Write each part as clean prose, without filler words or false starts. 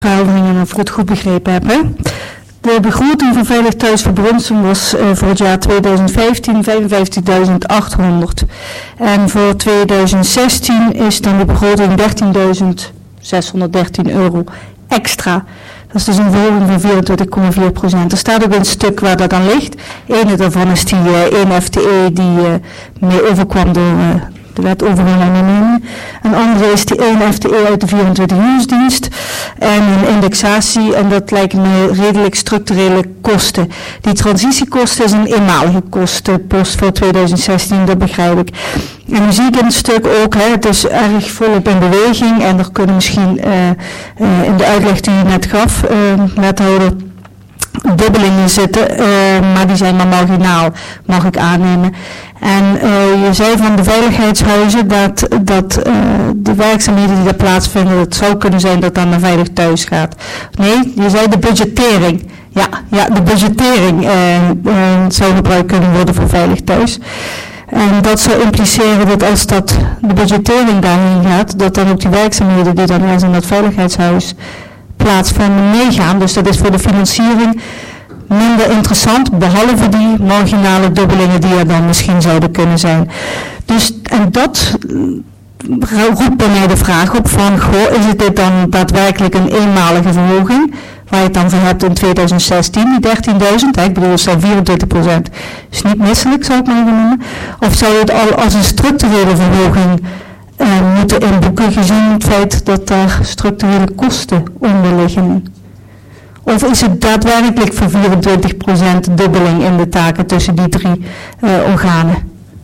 verhoudingen, of ik het goed begrepen heb. Hè? De begroting van Veilig Thuis voor Bronsum was voor het jaar 2015 55.800. En voor 2016 is dan de begroting 13.613 euro extra. Dat is dus een verhoging van 24,4%. Er staat ook een stuk waar dat aan ligt. Ene daarvan is die 1 FTE die mee overkwam door de wet overgang en innemen. Een andere is die 1 FTE uit de 24-uursdienst. En een indexatie, en dat lijken me redelijk structurele kosten. Die transitiekosten is een eenmalige kostenpost voor 2016, dat begrijp ik. En nu zie ik in het stuk ook, het is erg volop in beweging. En er kunnen misschien in de uitleg die u net gaf, wethouder, dubbelingen zitten, maar die zijn maar marginaal, mag ik aannemen. En je zei van de veiligheidshuizen dat de werkzaamheden die daar plaatsvinden, het zou kunnen zijn dat dan naar Veilig Thuis gaat. Nee, je zei de budgettering. Ja, de budgettering zou gebruikt kunnen worden voor Veilig Thuis. En dat zou impliceren dat als dat de budgettering daarheen gaat, dat dan ook die werkzaamheden die dan ergens in dat veiligheidshuis plaatsvinden meegaan. Dus dat is voor de financiering minder interessant, behalve die marginale dubbelingen die er dan misschien zouden kunnen zijn. Dus, en dat roept bij mij de vraag op van, is het dit dan daadwerkelijk een eenmalige verhoging, waar je het dan voor hebt in 2016, die 13.000, ik bedoel, dat zijn 24%, is niet misselijk, zou ik maar even noemen. Of zou je het al als een structurele verhoging moeten inboeken, gezien het feit dat daar structurele kosten onder liggen? Of is het daadwerkelijk voor 24% dubbeling in de taken tussen die drie organen?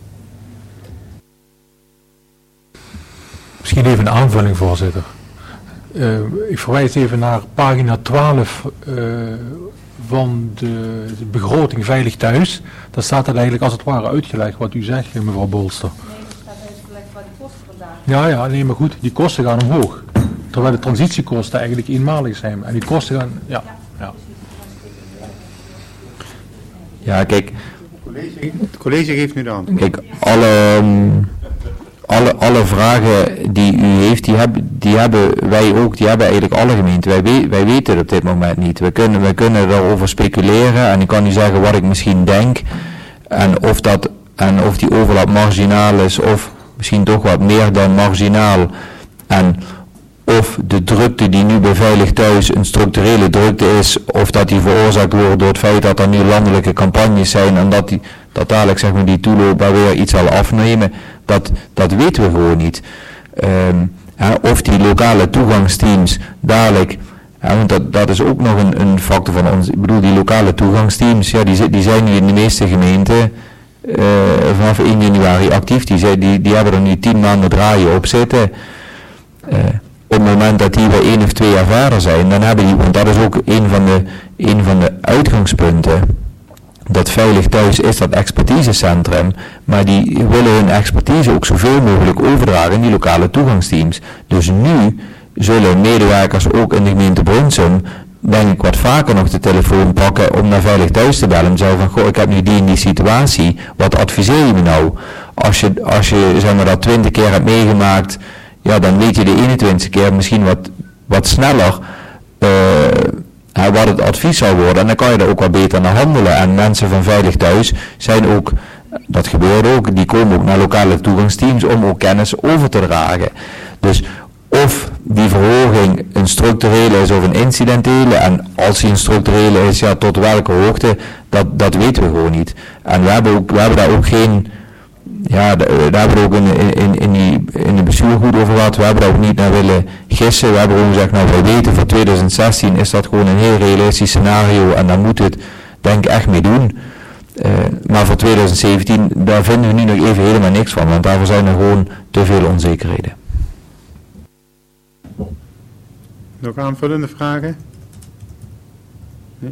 Misschien even een aanvulling, voorzitter. Ik verwijs even naar pagina 12 van de begroting Veilig Thuis. Daar staat het eigenlijk als het ware uitgelegd wat u zegt, mevrouw Bolster. Nee, er staat uitgelegd waar de kosten vandaan. Ja, nee, maar goed, die kosten gaan omhoog. Terwijl de transitiekosten eigenlijk eenmalig zijn. En die kosten gaan, ja. Ja, kijk. Het college geeft nu de hand. Kijk, alle vragen die u heeft, die hebben wij ook, die hebben eigenlijk alle gemeenten. Wij weten het op dit moment niet. We kunnen daarover speculeren en ik kan u zeggen wat ik misschien denk en of die overlap marginaal is of misschien toch wat meer dan marginaal en of de drukte die nu bij Veilig Thuis een structurele drukte is, of dat die veroorzaakt wordt door het feit dat er nu landelijke campagnes zijn en dat dadelijk zeg maar die toeloopbaar weer iets zal afnemen, dat weten we gewoon niet. Of die lokale toegangsteams dadelijk, want dat is ook nog een factor van ons. Ik bedoel, die lokale toegangsteams, ja, die zijn nu in de meeste gemeenten vanaf 1 januari actief. Die hebben er nu 10 maanden draaien op zitten. Op het moment dat die weer 1 of 2 jaar verder zijn, dan hebben die, want dat is ook een van de uitgangspunten, dat Veilig Thuis is dat expertisecentrum, maar die willen hun expertise ook zoveel mogelijk overdragen in die lokale toegangsteams. Dus nu zullen medewerkers ook in de gemeente Bronsum, denk ik, wat vaker nog de telefoon pakken om naar Veilig Thuis te bellen en zeggen van, ik heb nu die en die situatie, wat adviseer je me nou? Als je zeg maar dat 20 keer hebt meegemaakt, ja, dan weet je de 21ste keer misschien wat sneller wat het advies zou worden. En dan kan je er ook wat beter naar handelen. En mensen van Veilig Thuis zijn ook, dat gebeurt ook, die komen ook naar lokale toegangsteams om ook kennis over te dragen. Dus of die verhoging een structurele is of een incidentele, en als die een structurele is, ja, tot welke hoogte, dat weten we gewoon niet. En we hebben daar ook geen, ja, daar hebben we ook in de bestuur goed over gehad. We hebben daar ook niet naar willen gissen. We hebben gewoon gezegd, nou, wij weten voor 2016 is dat gewoon een heel realistisch scenario en daar moet het denk ik echt mee doen. Maar voor 2017, daar vinden we nu nog even helemaal niks van, want daarvoor zijn er gewoon te veel onzekerheden. Nog aanvullende vragen? Nee?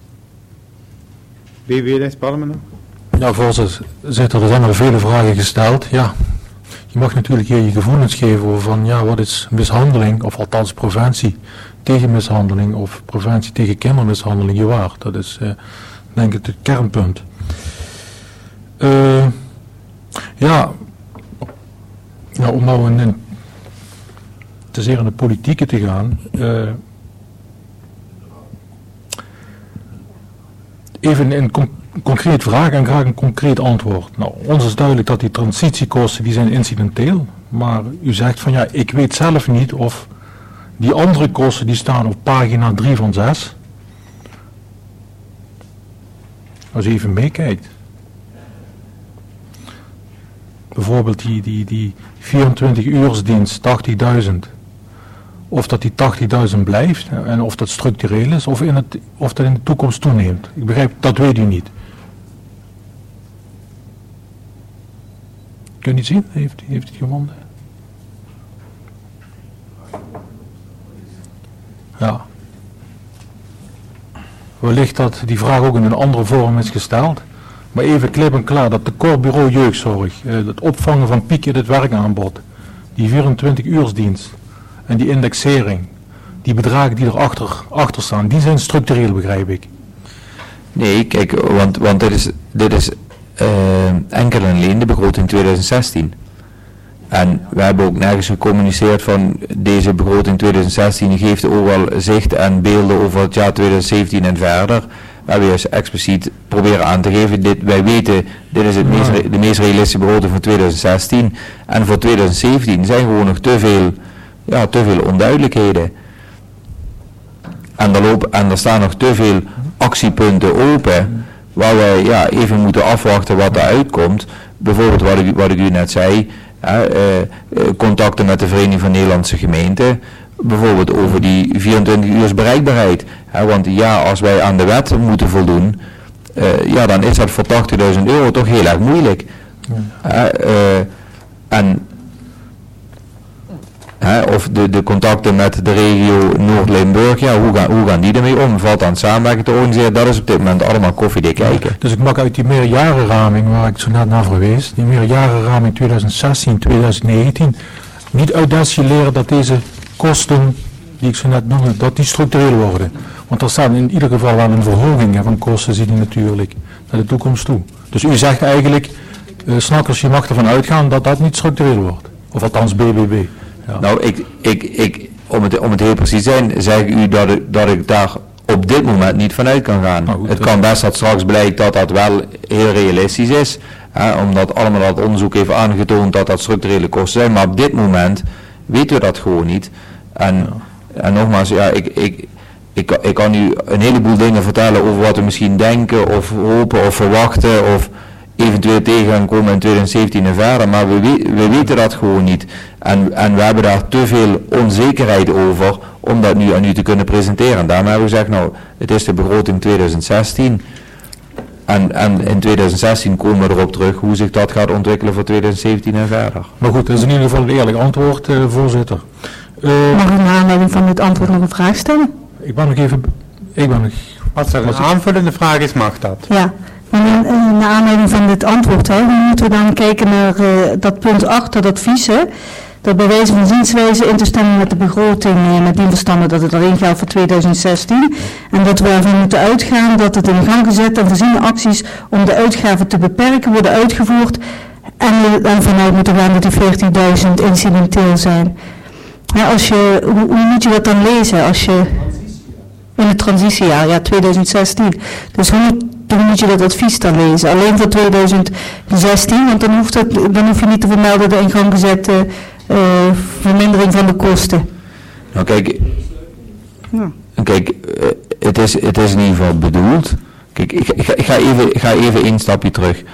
BWLS Palmen nog? Ja, voorzitter, er zijn er vele vragen gesteld. Ja, je mag natuurlijk hier je gevoelens geven over van, ja, wat is mishandeling, of althans preventie tegen mishandeling, of preventie tegen kindermishandeling, jewaar. Dat is, denk ik, het kernpunt. Om nou te zeer in de politieke te gaan, Even een concreet vraag en graag een concreet antwoord. Nou, ons is duidelijk dat die transitiekosten die zijn incidenteel. Maar u zegt van ja, ik weet zelf niet of die andere kosten die staan op pagina 3 van 6. Als u even meekijkt. Bijvoorbeeld die 24-uursdienst, 80.000. Of dat die 80.000 blijft en of dat structureel is of dat in de toekomst toeneemt. Ik begrijp, dat weet u niet. Kun je niet zien? Heeft het gewonnen? Ja. Wellicht dat die vraag ook in een andere vorm is gesteld. Maar even klip en klaar, dat tekortbureau jeugdzorg, het opvangen van piek in het werkaanbod, die 24-uursdienst en die indexering, die bedragen die erachter staan, die zijn structureel, begrijp ik. Nee, kijk, want dit is enkel en alleen de begroting 2016. En we hebben ook nergens gecommuniceerd van deze begroting 2016 geeft ook wel zicht en beelden over het jaar 2017 en verder. We hebben juist expliciet proberen aan te geven, wij weten, dit is de meest realistische begroting van 2016. En voor 2017 zijn gewoon nog te veel onduidelijkheden. En er staan nog te veel actiepunten open, waar we even moeten afwachten wat eruit komt. Bijvoorbeeld wat ik u net zei, contacten met de Vereniging van Nederlandse Gemeenten, bijvoorbeeld over die 24 uur bereikbaarheid. Want ja, als wij aan de wet moeten voldoen, dan is dat voor €80.000 toch heel erg moeilijk. Of de contacten met de regio Noord-Limburg, hoe gaan die ermee om? Valt aan samenwerking te organiseren? Dat is op dit moment allemaal koffiedik kijken. Dus ik mag uit die meerjarenraming, waar ik zo net naar verwees, die meerjarenraming 2016-2019, niet uitdestilleren dat deze kosten, die ik zo net noemde, dat die structureel worden. Want er staat in ieder geval wel een verhoging van kosten, zie je natuurlijk, naar de toekomst toe. Dus u zegt eigenlijk, Snakkers, je mag ervan uitgaan dat dat niet structureel wordt. Of althans BBB. Ja. Nou, om het heel precies te zijn, zeg ik u dat ik daar op dit moment niet vanuit kan gaan. Nou goed, het kan best dat straks blijkt dat dat wel heel realistisch is, omdat allemaal dat onderzoek heeft aangetoond dat dat structurele kosten zijn, maar op dit moment weten we dat gewoon niet. En nogmaals, ik kan u een heleboel dingen vertellen over wat we misschien denken of hopen of verwachten of eventueel tegen gaan komen in 2017 en verder, maar we weten dat gewoon niet. En we hebben daar te veel onzekerheid over om dat nu aan u te kunnen presenteren. En daarom hebben we gezegd, nou, het is de begroting 2016. En in 2016 komen we erop terug hoe zich dat gaat ontwikkelen voor 2017 en verder. Maar goed, dat is in ieder geval een eerlijk antwoord, voorzitter. Mag ik naar aanleiding van dit antwoord nog een vraag stellen? Als er een aanvullende vraag is, mag dat. Ja. Naar aanleiding van dit antwoord, hoe moeten we dan kijken naar dat punt 8, dat advies, dat bij wijze van zienswijze in te stemmen met de begroting, met die verstande dat het alleen geldt voor 2016, en dat we ervan moeten uitgaan dat het in gang gezet en voorziene acties om de uitgaven te beperken worden uitgevoerd, en we ervan uit moeten gaan dat die 40.000 incidenteel zijn. Hoe moet je dat dan lezen als je in het transitiejaar, 2016, dus hoe moet je dat advies dan lezen? Alleen voor 2016, want dan hoef je niet te vermelden de in gang gezette vermindering van de kosten. Nou kijk, het is in ieder geval bedoeld. Kijk, ik ga even één stapje terug.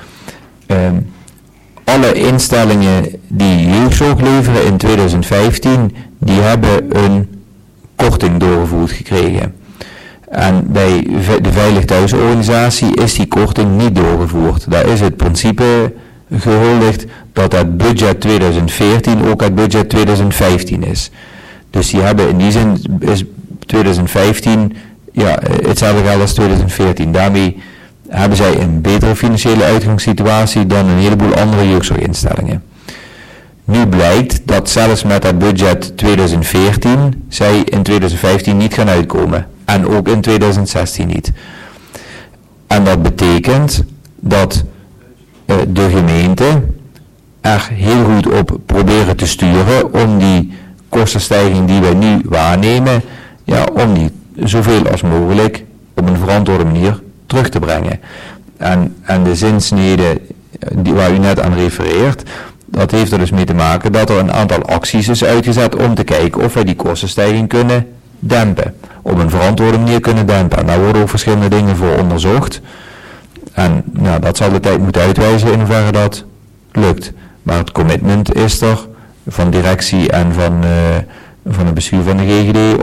Alle instellingen die jeugdzorg leveren in 2015, die hebben een korting doorgevoerd gekregen. En bij de Veilig Thuisorganisatie is die korting niet doorgevoerd. Daar is het principe gehuldigd dat het budget 2014 ook het budget 2015 is. Dus die hebben in die zin is 2015 hetzelfde geld als 2014. Daarmee hebben zij een betere financiële uitgangssituatie dan een heleboel andere jeugdzorginstellingen. Nu blijkt dat zelfs met het budget 2014 zij in 2015 niet gaan uitkomen. En ook in 2016 niet. En dat betekent dat de gemeente er heel goed op proberen te sturen om die kostenstijging die wij nu waarnemen, om die zoveel als mogelijk op een verantwoorde manier terug te brengen. En de zinsnede waar u net aan refereert, dat heeft er dus mee te maken dat er een aantal acties is uitgezet om te kijken of wij die kostenstijging kunnen dempen. Op een verantwoorde manier kunnen dempen. En daar worden ook verschillende dingen voor onderzocht. En nou, dat zal de tijd moeten uitwijzen in hoeverre dat lukt. Maar het commitment is er van directie en van het bestuur van de GGD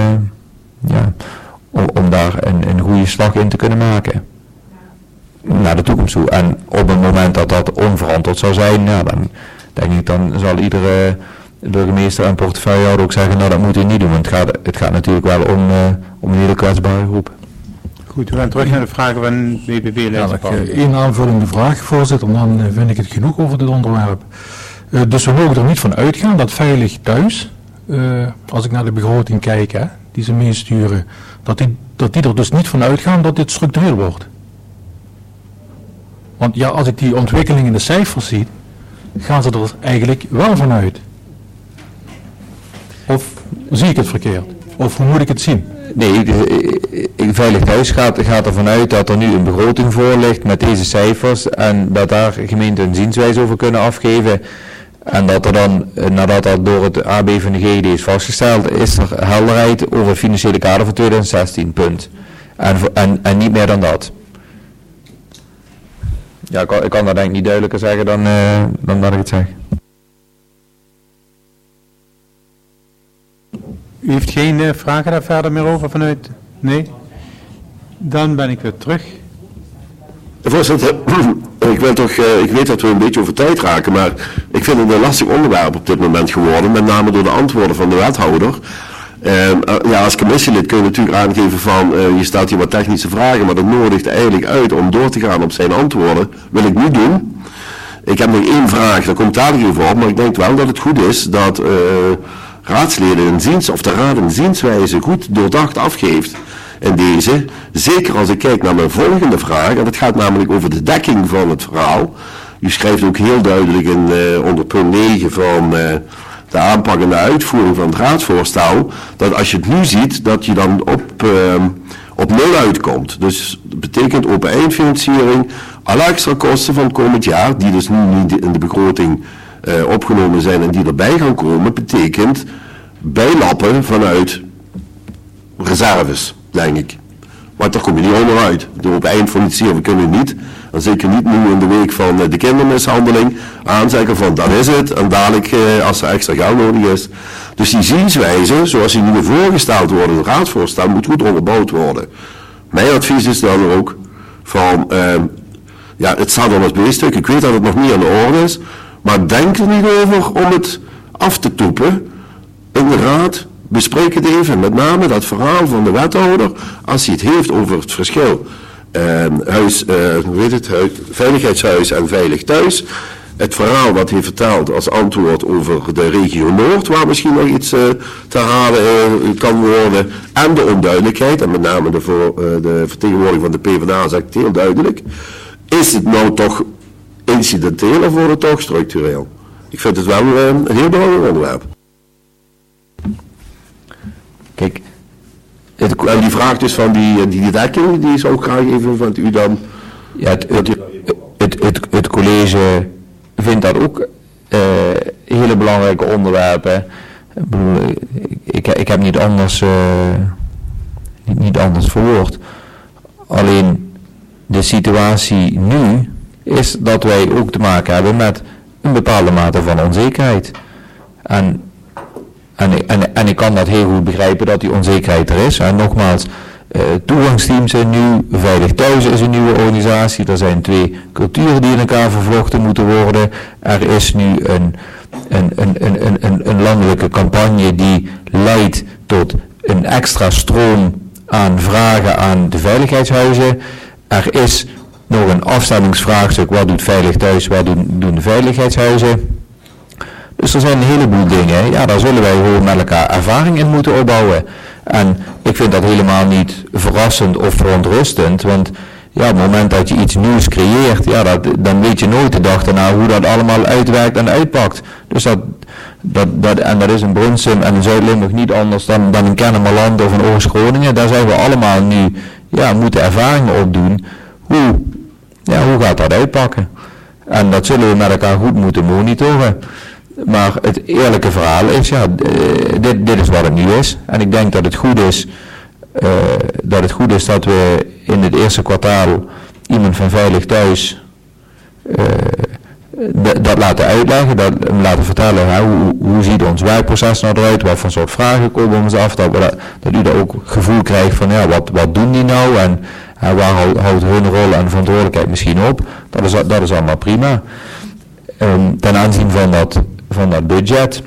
om daar een goede slag in te kunnen maken. Naar de toekomst toe. En op het moment dat dat onverantwoord zou zijn, dan denk ik, dan zal iedere burgemeester en portefeuillehouder ook zeggen, nou dat moet u niet doen, want het gaat natuurlijk wel om een hele kwetsbare groep. Goed, we gaan terug naar de vragen van BBB-leider. Eén aanvullende vraag, voorzitter, dan vind ik het genoeg over dit onderwerp. Dus we mogen er niet van uitgaan dat Veilig Thuis, als ik naar de begroting kijk, die ze meesturen, dat die er dus niet van uitgaan dat dit structureel wordt. Want ja, als ik die ontwikkeling in de cijfers zie, gaan ze er eigenlijk wel van uit. Of zie ik het verkeerd? Of hoe moet ik het zien? Nee, Veilig Thuis gaat ervan uit dat er nu een begroting voor ligt met deze cijfers en dat daar gemeenten een zienswijze over kunnen afgeven. En dat er dan, nadat dat door het AB van de GGD is vastgesteld, is er helderheid over het financiële kader van 2016, punt. En niet meer dan dat. Ja, ik kan dat denk ik niet duidelijker zeggen dan dat ik het zeg. U heeft geen vragen daar verder meer over vanuit? Nee? Dan ben ik weer terug. Voorzitter, ik weet dat we een beetje over tijd raken, maar ik vind het een lastig onderwerp op dit moment geworden, met name door de antwoorden van de wethouder. Als commissielid kun je natuurlijk aangeven van, je stelt hier wat technische vragen, maar dat nodigt eigenlijk uit om door te gaan op zijn antwoorden. Wil ik niet doen. Ik heb nog één vraag, daar komt dadelijk over op, maar ik denk wel dat het goed is dat raadsleden de raad een zienswijze goed doordacht afgeeft. En deze, zeker als ik kijk naar mijn volgende vraag, en dat gaat namelijk over de dekking van het verhaal. U schrijft ook heel duidelijk onder punt 9 van de aanpak en de uitvoering van het raadsvoorstel, dat als je het nu ziet, dat je dan op nul uitkomt. Dus dat betekent open eindfinanciering, alle extra kosten van komend jaar, die dus nu niet in de begroting opgenomen zijn en die erbij gaan komen, betekent bijlappen vanuit reserves, denk ik. Want daar kom je niet onderuit. De open eindfinanciering kunnen we niet. En zeker niet nu in de week van de kindermishandeling aanzeggen van dat is het. En dadelijk als er extra geld nodig is. Dus die zienswijze, zoals die nu voorgesteld worden in het raadsvoorstel, moet goed onderbouwd worden. Mijn advies is dan ook van, het staat al als B-stuk. Ik weet dat het nog niet aan de orde is. Maar denk er niet over om het af te toepen in de raad. Bespreek het even, met name dat verhaal van de wethouder, als hij het heeft over het verschil veiligheidshuis en veilig thuis. Het verhaal wat hij vertelt als antwoord over de regio Noord, waar misschien nog iets te halen kan worden, en de onduidelijkheid, en met name de vertegenwoordiger van de PvdA zegt het heel duidelijk, is het nou toch incidenteel of wordt het toch structureel? Ik vind het wel een heel belangrijk onderwerp. Kijk, en die vraag dus van die dekking, die is ook graag even van u dan. Ja, het college vindt dat ook hele belangrijke onderwerpen. Ik heb niet anders verwoord. Alleen de situatie nu is dat wij ook te maken hebben met een bepaalde mate van onzekerheid. En ik kan dat heel goed begrijpen dat die onzekerheid er is. En nogmaals, toegangsteams zijn nieuw, Veilig Thuis is een nieuwe organisatie. Er zijn 2 culturen die in elkaar vervlochten moeten worden. Er is nu een landelijke campagne die leidt tot een extra stroom aan vragen aan de veiligheidshuizen. Er is nog een afstemmingsvraagstuk, wat doet Veilig Thuis, wat doen de veiligheidshuizen. Dus er zijn een heleboel dingen, ja, daar zullen wij gewoon met elkaar ervaring in moeten opbouwen. En ik vind dat helemaal niet verrassend of verontrustend, want ja, op het moment dat je iets nieuws creëert, ja, dan weet je nooit de dag daarna hoe dat allemaal uitwerkt en uitpakt. Dus dat is in Brunsum en in Zuid-Limburg niet anders dan in Kennemerland of in Oost-Groningen. Daar zijn we allemaal nu moeten ervaringen opdoen. Hoe gaat dat uitpakken? En dat zullen we met elkaar goed moeten monitoren. Maar het eerlijke verhaal is, dit is wat het nu is. En ik denk dat het goed is dat we in het eerste kwartaal iemand van Veilig Thuis dat laten uitleggen, dat hem laten vertellen, hoe ziet ons werkproces nou eruit, wat voor soort vragen komen ons af, dat u daar ook gevoel krijgt van, wat doen die nou en waar houdt hun rol en verantwoordelijkheid misschien op. Dat is allemaal prima. Ten aanzien van dat budget,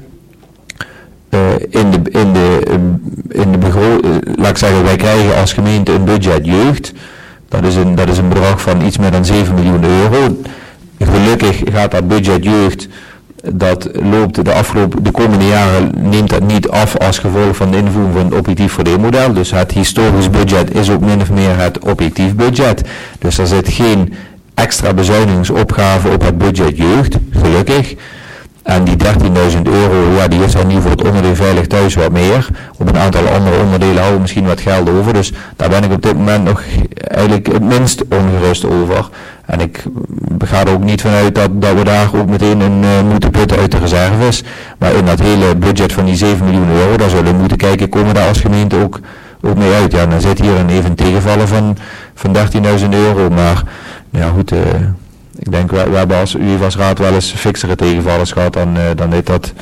laat ik zeggen, wij krijgen als gemeente een budget jeugd. Dat is een bedrag van iets meer dan 7 miljoen euro. Gelukkig gaat dat budget jeugd, dat loopt de komende jaren, neemt dat niet af als gevolg van de invoering van het objectief verdeelmodel. Dus het historisch budget is ook min of meer het objectief budget. Dus er zit geen extra bezuinigingsopgave op het budget jeugd, gelukkig. En die 13.000 euro, die is dan nu voor het onderdeel Veilig Thuis wat meer. Op een aantal andere onderdelen houden we misschien wat geld over. Dus daar ben ik op dit moment nog eigenlijk het minst ongerust over. En ik ga er ook niet vanuit dat we daar ook meteen in moeten putten uit de reserves. Maar in dat hele budget van die 7 miljoen euro, daar zullen we moeten kijken, komen we daar als gemeente ook mee uit. Ja, dan zit hier een even tegenvallen van 13.000 euro. Maar goed... Ik denk, we hebben als UEVAS-raad wel eens fixere tegenvallers gehad dan dit dat.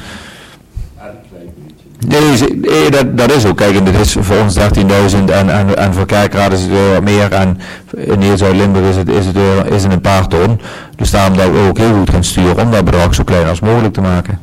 Nee, dat is ook. Kijk, en dit is voor ons 13.000 en voor kerkraad is het weer wat meer. En in heel Zuid-Limburg is het een paar ton. Dus daarom dat we ook heel goed gaan sturen om dat bedrag zo klein als mogelijk te maken.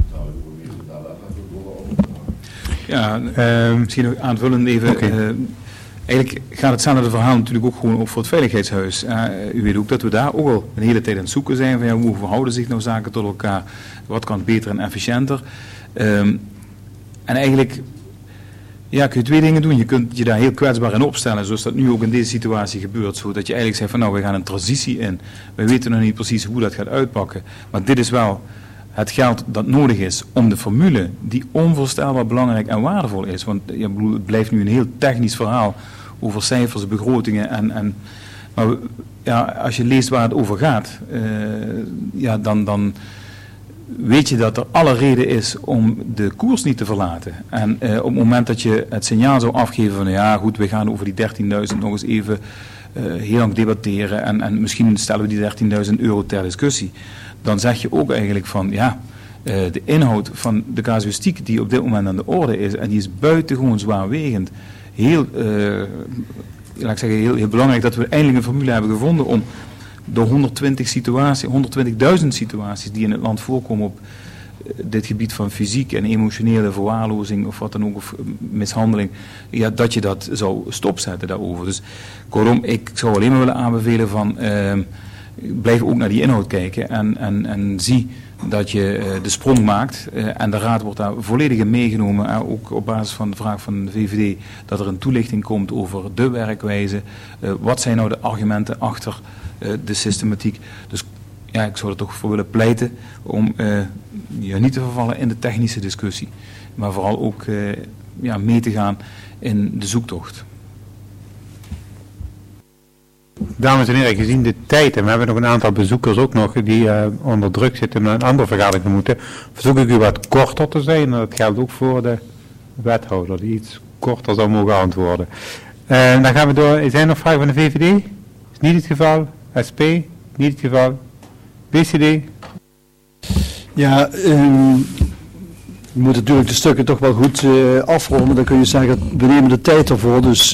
Ja, misschien nog aanvullend even. Okay. Eigenlijk gaat hetzelfde verhaal natuurlijk ook gewoon op voor het veiligheidshuis. U weet ook dat we daar ook al een hele tijd aan het zoeken zijn van hoe verhouden zich nou zaken tot elkaar, wat kan beter en efficiënter. En eigenlijk kun je 2 dingen doen. Je kunt je daar heel kwetsbaar in opstellen, zoals dat nu ook in deze situatie gebeurt. Zodat je eigenlijk zegt van we gaan een transitie in. We weten nog niet precies hoe dat gaat uitpakken. Maar dit is wel het geld dat nodig is om de formule, die onvoorstelbaar belangrijk en waardevol is. Want het blijft nu een heel technisch verhaal over cijfers, begrotingen. Maar als je leest waar het over gaat, dan weet je dat er alle reden is om de koers niet te verlaten. En op het moment dat je het signaal zou afgeven van we gaan over die 13.000 nog eens even heel lang debatteren en misschien stellen we die 13.000 euro ter discussie. Dan zeg je ook eigenlijk van de inhoud van de casuïstiek die op dit moment aan de orde is, en die is buitengewoon zwaarwegend. Heel belangrijk dat we eindelijk een formule hebben gevonden om de 120.000 situaties die in het land voorkomen op dit gebied van fysiek en emotionele verwaarlozing of wat dan ook, of mishandeling, dat je dat zou stopzetten daarover. Dus kortom, ik zou alleen maar willen aanbevelen van blijf ook naar die inhoud kijken en zie dat je de sprong maakt en de raad wordt daar volledig in meegenomen, ook op basis van de vraag van de VVD, dat er een toelichting komt over de werkwijze, wat zijn nou de argumenten achter de systematiek. Dus ik zou er toch voor willen pleiten om niet te vervallen in de technische discussie, maar vooral ook mee te gaan in de zoektocht. Dames en heren, gezien de tijd, en we hebben nog een aantal bezoekers ook nog die onder druk zitten en een andere vergadering moeten, verzoek ik u wat korter te zijn. En dat geldt ook voor de wethouder, die iets korter zou mogen antwoorden. Dan gaan we door. Zijn er nog vragen van de VVD? Is niet het geval. SP? Niet het geval. BCD? Ja, je moet natuurlijk de stukken toch wel goed afronden. Dan kun je zeggen, we nemen de tijd ervoor. Dus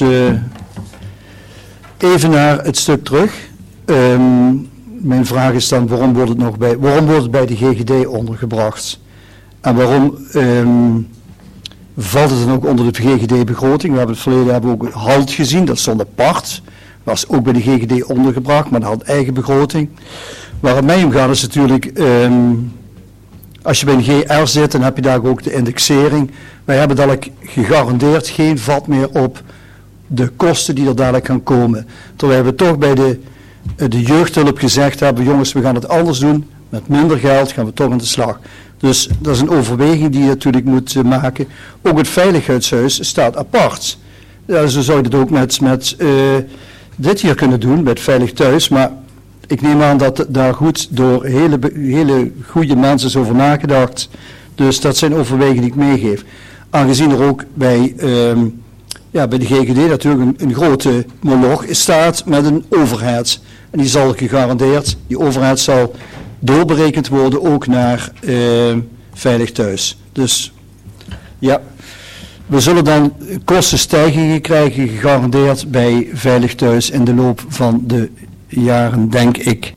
even naar het stuk terug. Mijn vraag is dan, waarom wordt het bij de GGD ondergebracht? En waarom valt het dan ook onder de GGD-begroting? We hebben het verleden ook HALT gezien, dat stond apart. Was ook bij de GGD ondergebracht, maar dat had eigen begroting. Waar het mij om gaat is natuurlijk, als je bij een GR zit, dan heb je daar ook de indexering. Wij hebben dadelijk gegarandeerd geen vat meer op de kosten die er dadelijk gaan komen. Terwijl we toch bij de jeugdhulp gezegd hebben, jongens, we gaan het anders doen. Met minder geld gaan we toch aan de slag. Dus dat is een overweging die je natuurlijk moet maken. Ook het veiligheidshuis staat apart. Ja, zo zou je het ook met dit hier kunnen doen met Veilig Thuis, maar ik neem aan dat daar goed door hele goede mensen is over nagedacht. Dus dat zijn overwegingen die ik meegeef. Aangezien er ook bij de GGD natuurlijk een grote moloch staat met een overhead. En die zal gegarandeerd, die overhead zal doorberekend worden ook naar Veilig Thuis. Dus ja, we zullen dan kostenstijgingen krijgen gegarandeerd bij Veilig Thuis in de loop van de jaren, denk ik.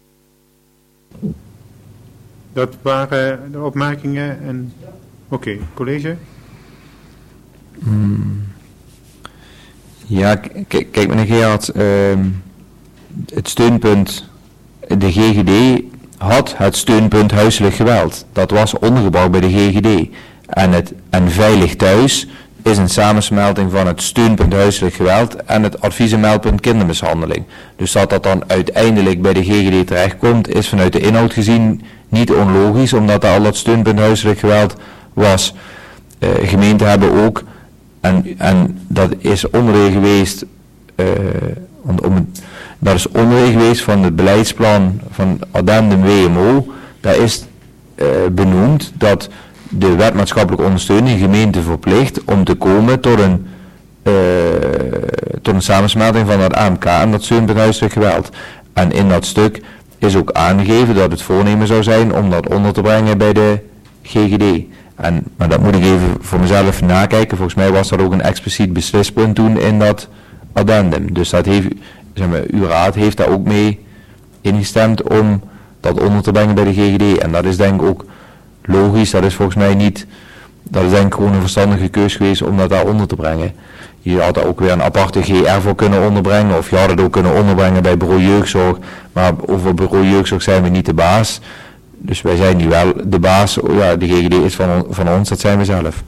Dat waren de opmerkingen en... Oké, college? Ja, kijk meneer Gerard, het steunpunt, de GGD had het steunpunt huiselijk geweld. Dat was ondergebracht bij de GGD. En Veilig Thuis is een samensmelting van het steunpunt huiselijk geweld en het advies- en meldpunt kindermishandeling. Dus dat dan uiteindelijk bij de GGD terechtkomt, is vanuit de inhoud gezien niet onlogisch, omdat er al dat steunpunt huiselijk geweld was. Gemeenten hebben ook, en dat is onderdeel geweest, dat is onderdeel geweest van het beleidsplan van addendum WMO. Daar is benoemd dat de wet maatschappelijke ondersteuning gemeente verplicht om te komen tot een samensmelting van dat AMK en dat steunpunt huiselijk geweld. En in dat stuk is ook aangegeven dat het voornemen zou zijn om dat onder te brengen bij de GGD. Maar dat moet ik even voor mezelf nakijken. Volgens mij was dat ook een expliciet beslispunt toen in dat addendum. Dus dat heeft, uw raad heeft daar ook mee ingestemd om dat onder te brengen bij de GGD. En dat is denk ik ook logisch. Dat is volgens mij niet, dat is denk ik gewoon een verstandige keus geweest om dat daar onder te brengen. Je had er ook weer een aparte GR voor kunnen onderbrengen. Of je had het ook kunnen onderbrengen bij bureau jeugdzorg. Maar over bureau jeugdzorg zijn we niet de baas. Dus wij zijn nu wel de baas. Ja, de GGD is van ons, dat zijn we zelf.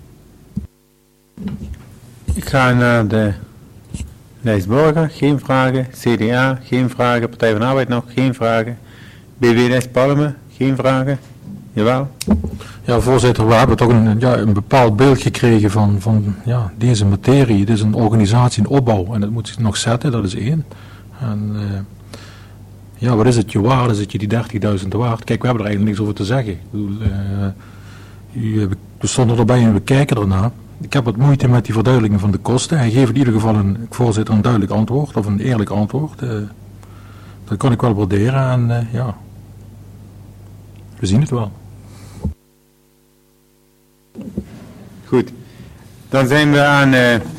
Ik ga naar de lijst Burger, geen vragen. CDA, geen vragen. Partij van de Arbeid nog, geen vragen. BWS Palmen, geen vragen. Jawel. Ja, voorzitter, we hebben toch een bepaald beeld gekregen van deze materie. Het is een organisatie in opbouw en het moet zich nog zetten, dat is één. En wat is het je waard? Is het je die 30.000 waard? Kijk, we hebben er eigenlijk niks over te zeggen. Ik bedoel, we stonden erbij en we kijken ernaar. Ik heb wat moeite met die verduidelijking van de kosten. Hij geeft in ieder geval voorzitter een duidelijk antwoord, of een eerlijk antwoord. Dat kan ik wel waarderen en we zien het wel. Goed, dan zijn we aan...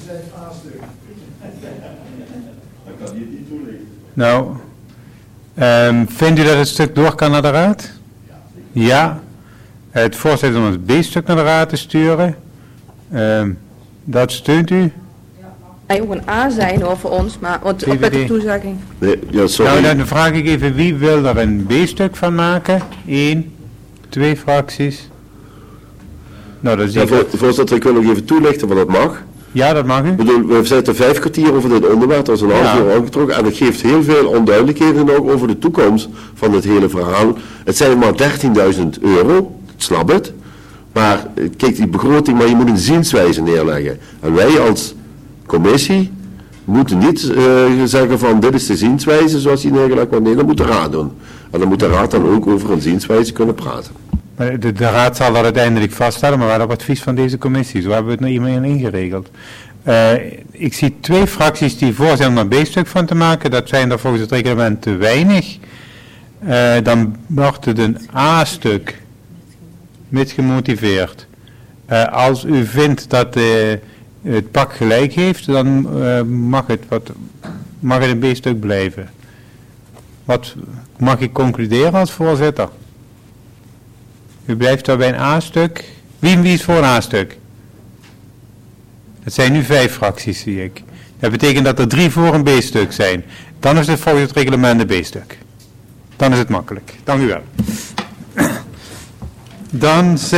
Nou, vindt u dat het stuk door kan naar de raad? Ja. Het voorstel is om het B-stuk naar de raad te sturen. Dat steunt u? Hij ook een A zijn hoor voor ons, maar wat op met de toezegging. Nee, ja, sorry. Nou, dan vraag ik even, wie wil er een B-stuk van maken? 1, 2 fracties. Nou, dat is voorzitter, ik wil nog even toelichten wat dat mag. Ja, dat mag u. We zitten 5 kwartier over dit onderwerp, dat is een half uur aangetrokken. En het geeft heel veel onduidelijkheden ook over de toekomst van het hele verhaal. Het zijn maar €13.000, ik snap het. Maar kijk, die begroting, maar je moet een zienswijze neerleggen. En wij als commissie moeten niet zeggen van dit is de zienswijze zoals die neergelegd wordt. Nee, dat moet de raad doen. En dan moet de raad dan ook over een zienswijze kunnen praten. Maar de raad zal dat uiteindelijk vaststellen, maar wel op advies van deze commissie. Zo hebben we het nou hiermee ingeregeld. Ik zie 2 fracties die voor zijn om een B-stuk van te maken. Dat zijn er volgens het reglement te weinig. Dan wordt het een A-stuk, mits gemotiveerd. Als u vindt dat het pak gelijk heeft, dan mag het een B-stuk blijven. Wat mag ik concluderen als voorzitter? U blijft daar bij een A-stuk. Wie is voor een A-stuk? Het zijn nu 5 fracties, zie ik. Dat betekent dat er 3 voor een B-stuk zijn. Dan is het volgens het reglement een B-stuk. Dan is het makkelijk. Dank u wel. Dan